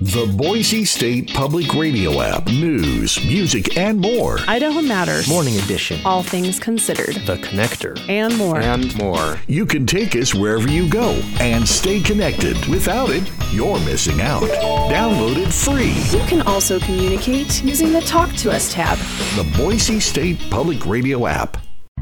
The Boise State Public Radio app. News, music, and more. Idaho Matters. Morning Edition. All things considered. The Connector. And more. And more. You can take us wherever you go and stay connected. Without it, you're missing out. Download it free. You can also communicate using the Talk to Us tab. The Boise State Public Radio app.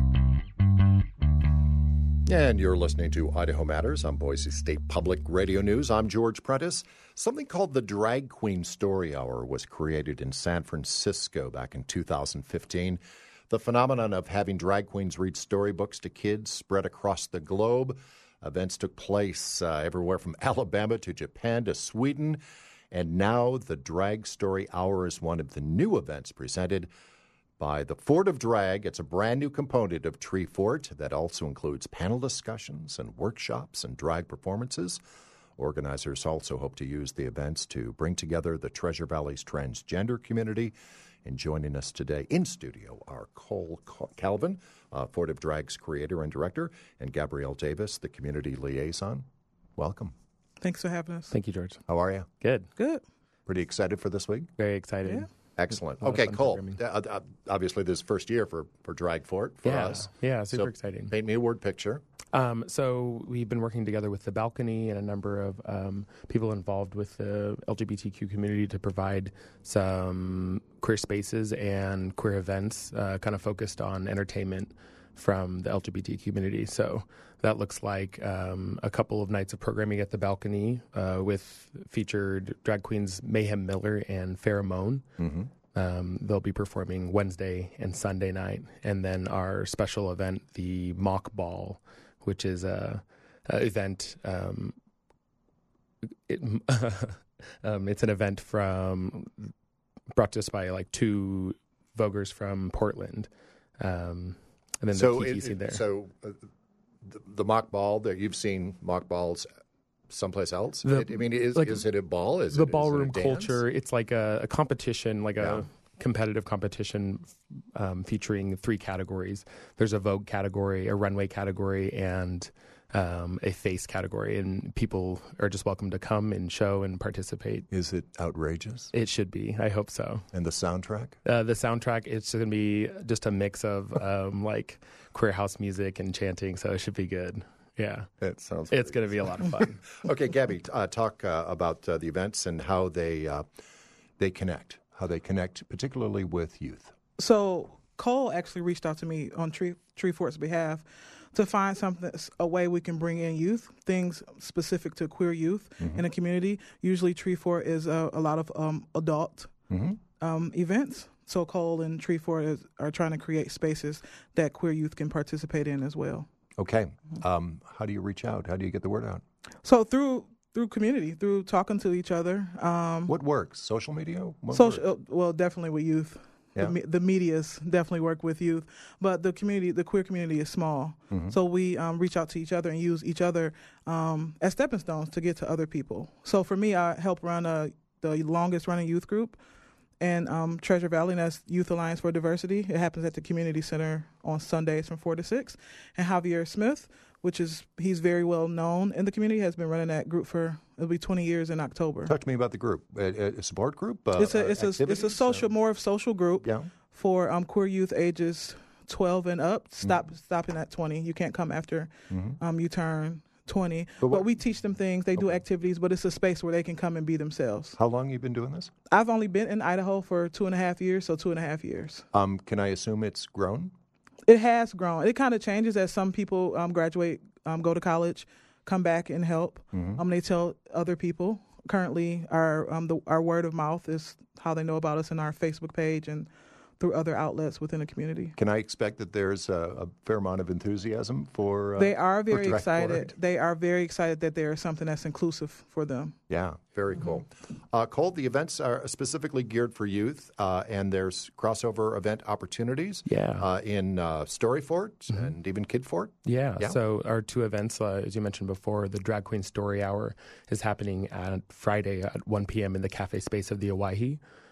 And you're listening to Idaho Matters on Boise State Public Radio News. I'm George Prentice. Something called the Drag Queen Story Hour was created in San Francisco back in 2015. The phenomenon of having drag queens read storybooks to kids spread across the globe. Events took place everywhere from Alabama to Japan to Sweden. And now the Drag Story Hour is one of the new events presented by the Fort of Drag. It's a brand new component of Tree Fort that also includes panel discussions and workshops and drag performances. Organizers also hope to use the events to bring together the Treasure Valley's transgender community. And joining us today in studio are Cole Calvin, Fort of Drag's creator and director, and Gabrielle Davis, the community liaison. Welcome. Thanks for having us. Thank you, George. How are you? Good. Good. Pretty excited for this week? Very excited. Yeah. Excellent. Okay, Cole, obviously this is first year for Drag Fort for us. Yeah, super So exciting. Paint me a word picture. So we've been working together with The Balcony and a number of people involved with the LGBTQ community to provide some queer spaces and queer events kind of focused on entertainment from the LGBT community. So that looks like a couple of nights of programming at The Balcony with featured drag queens Mayhem Miller and Pheromone. Mm-hmm. They'll be performing Wednesday and Sunday night. And then our special event, the Mock Ball, which is a event. It's an event brought to us by like two voguers from Portland. And then the PTC there. So the mock ball, that you've seen mock balls someplace else? Is it a ball? Is the it ballroom a dance? culture? It's like a competition, a competitive competition featuring three categories. There's a Vogue category, a runway category, and a face category, and people are just welcome to come and show and participate. Is it outrageous? It should be. I hope so. And the soundtrack? The soundtrack, it's going to be just a mix of like queer house music and chanting, so it should be good. Yeah. It sounds It's going to be a lot of fun. Okay, Gabby, talk about the events and how they connect, particularly with youth. So Cole actually reached out to me on Tree Fort's behalf to find a way we can bring in youth, things specific to queer youth in the community. Usually Tree Fort is a lot of adult events. So Cole and Tree Fort are trying to create spaces that queer youth can participate in as well. Okay. How do you reach out? How do you get the word out? So through community, through talking to each other. What works? Social media? Well, definitely with youth. Yeah. The medias definitely work with youth, but the queer community is small. Mm-hmm. So we reach out to each other and use each other as stepping stones to get to other people. So for me, I help run the longest running youth group in Treasure Valley, and that's Youth Alliance for Diversity. It happens at the community center on Sundays from 4 to 6. And Javier Smith, he's very well known in the community, has been running that group it'll be 20 years in October. Talk to me about the group. A support group? It's a social group for queer youth ages 12 and up. Stopping at 20. You can't come after you turn 20. But we teach them things. They do activities, but it's a space where they can come and be themselves. How long have you been doing this? I've only been in Idaho for 2.5 years, so 2.5 years. Can I assume it's grown? It has grown. It kind of changes as some people graduate, go to college, come back and help. They tell other people. Currently, our word of mouth is how they know about us in our Facebook page and through other outlets within the community. Can I expect that there's a fair amount of enthusiasm for They are very excited. Forward? They are very excited that there is something that's inclusive for them. Yeah, very cool. Cole, the events are specifically geared for youth, and there's crossover event opportunities in Story Fort and even Kid Fort. Yeah, so our two events, as you mentioned before, the Drag Queen Story Hour is happening on Friday at 1 p.m. in the cafe space of the Owyhee.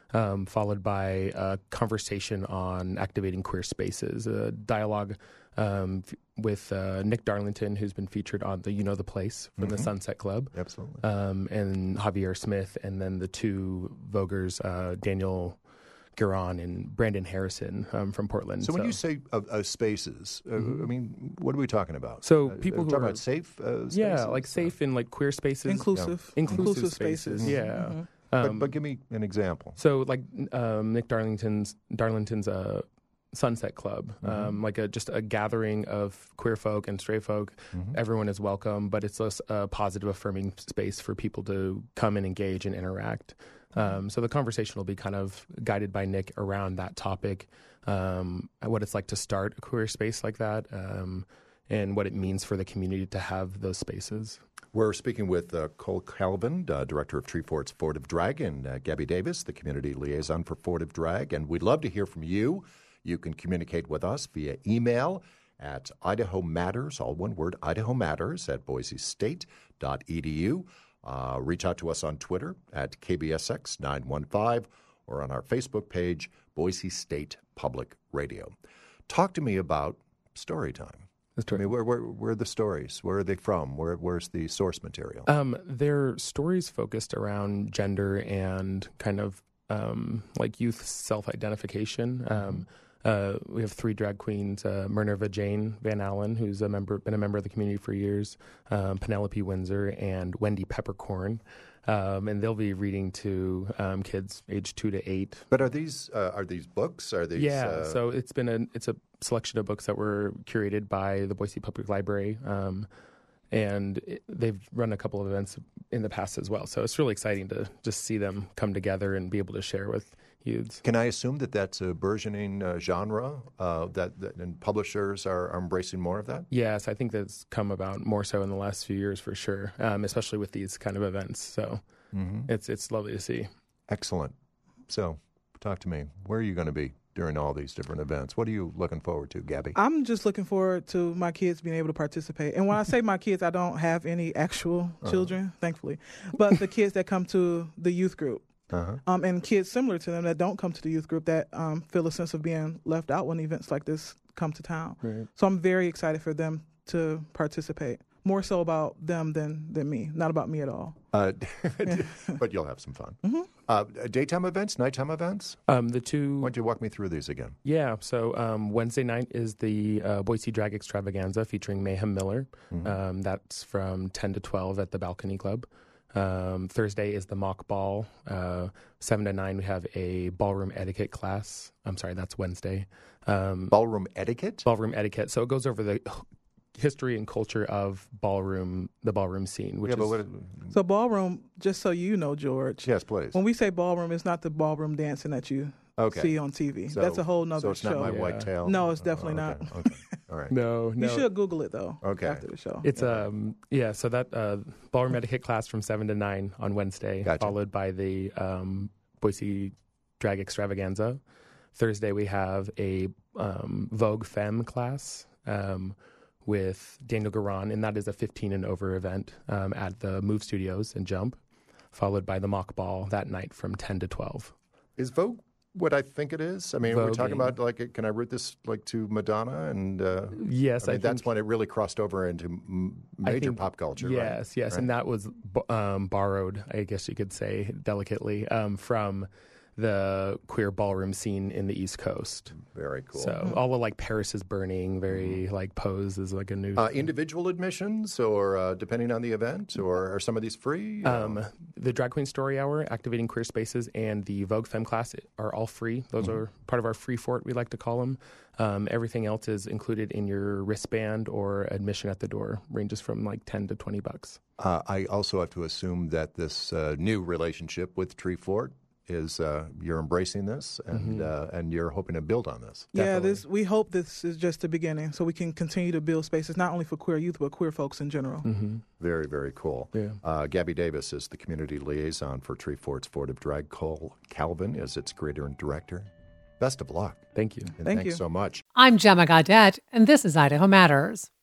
followed by a conversation on activating queer spaces, a dialogue with Nick Darlington, who's been featured on the You Know the Place from the Sunset Club. Absolutely. And Javier Smith, and then the two Voguers, Daniel Guerin and Brandon Harrison from Portland. So when you say spaces, I mean, what are we talking about? So people who talking are about safe spaces? Yeah, like safe and like queer spaces. Inclusive spaces. Yeah. But give me an example. So like Nick Darlington's Sunset Club, like just a gathering of queer folk and straight folk. Everyone is welcome, but it's a positive, affirming space for people to come and engage and interact. So the conversation will be kind of guided by Nick around that topic, what it's like to start a queer space like that, and what it means for the community to have those spaces. We're speaking with Cole Calvin, director of Treefort's Fort of Drag, and Gabby Davis, the community liaison for Fort of Drag. And we'd love to hear from you. You can communicate with us via email at Idaho Matters, all one word, Idaho Matters at boisestate.edu. Reach out to us on Twitter at KBSX915 or on our Facebook page, Boise State Public Radio. Talk to me about story time. I mean, where are the stories? Where are they from? Where's the source material? They're stories focused around gender and kind of like youth self-identification. We have 3 drag queens, Minerva Jane Van Allen, who's been a member of the community for years, Penelope Windsor, and Wendy Peppercorn. And they'll be reading to kids age 2 to 8. But are these books? Are these? Yeah, so it's a selection of books that were curated by the Boise Public Library, and they've run a couple of events in the past as well. So it's really exciting to just see them come together and be able to share with youths. Can I assume that that's a burgeoning genre that and publishers are embracing more of that? Yes, I think that's come about more so in the last few years for sure, especially with these kind of events. So it's lovely to see. Excellent. So talk to me. Where are you going to be during all these different events? What are you looking forward to, Gabby? I'm just looking forward to my kids being able to participate. And when I say my kids, I don't have any actual children, thankfully, but the kids that come to the youth group. And kids similar to them that don't come to the youth group that feel a sense of being left out when events like this come to town. Right. So I'm very excited for them to participate. More so about them than me, not about me at all. But you'll have some fun. Daytime events, nighttime events? The two. Why don't you walk me through these again? Yeah, so Wednesday night is the Boise Drag Extravaganza featuring Mayhem Miller. That's from 10 to 12 at the Balcony Club. Thursday is the mock ball. 7 to 9, we have a ballroom etiquette class. I'm sorry, that's Wednesday. Ballroom etiquette? Ballroom etiquette. So it goes over the history and culture of the ballroom scene. So ballroom, just so you know, George. Yes, please. When we say ballroom, it's not the ballroom dancing that you see on TV. So, that's a whole nother show. So it's not My White Tail? No, it's definitely not. Okay. All right. No. You should Google it, though, after the show. It's, so that ballroom etiquette class from 7 to 9 on Wednesday, followed by the Boise Drag Extravaganza. Thursday, we have a Vogue Femme class with Daniel Guerin, and that is a 15 and over event at the Move Studios in Jump, followed by the mock ball that night from 10 to 12. Is Vogue what I think it is? I mean, we're talking about, like, can I root this like to Madonna? And yes, I think that's when it really crossed over into major pop culture. Yes, right? And that was borrowed, I guess you could say delicately, from the queer ballroom scene in the East Coast. Very cool. So all of like Paris is Burning, very like Pose is like a new individual admissions, or depending on the event, or are some of these free? The Drag Queen Story Hour, Activating Queer Spaces, and the Vogue Femme class are all free. Those are part of our free fort, we like to call them. Everything else is included in your wristband, or admission at the door ranges from like $10 to $20. I also have to assume that this new relationship with Treefort is you're embracing this, and you're hoping to build on this. Yeah, we hope this is just the beginning, so we can continue to build spaces not only for queer youth but queer folks in general. Very, very cool. Yeah. Gabby Davis is the community liaison for Treefort's Fort of Drag. Cole Calvin is its creator and director. Best of luck. Thank you. And thanks so much. I'm Gemma Gaudette, and this is Idaho Matters.